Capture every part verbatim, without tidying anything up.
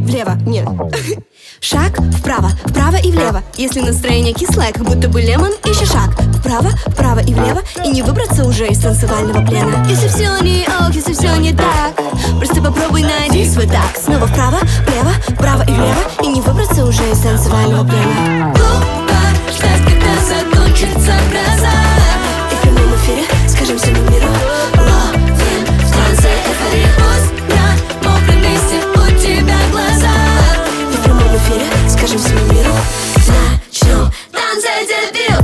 влево, нет. Шаг вправо, вправо и влево. Если настроение кислое, как будто бы лемон, ищи шаг вправо, вправо и влево, и не выбраться уже из танцевального плена. Если все не ок, если все не так, просто попробуй найди свой так. Снова вправо, влево, вправо и влево, и не выбраться уже из танцевального плена. Глупо ждать, когда закончится гроза, и в прямом эфире скажем всему миру: ловим в танце эйфорию. Пусть на мокром месте у тебя глаза, и в прямом эфире скажем всему миру: начнем танцы дебют.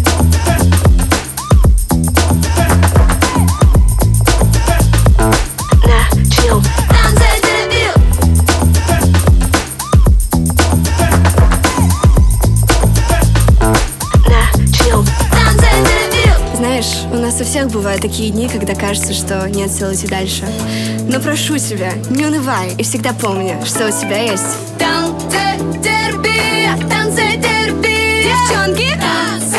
Начнем танцы дебют. Начнем танцы дебют. Знаешь, у нас у всех бывают такие дни, когда кажется, что нет сил идти дальше. Но прошу тебя, не унывай и всегда помни, что у тебя есть танцы терапия, танцы терапия. Девчонки, танцы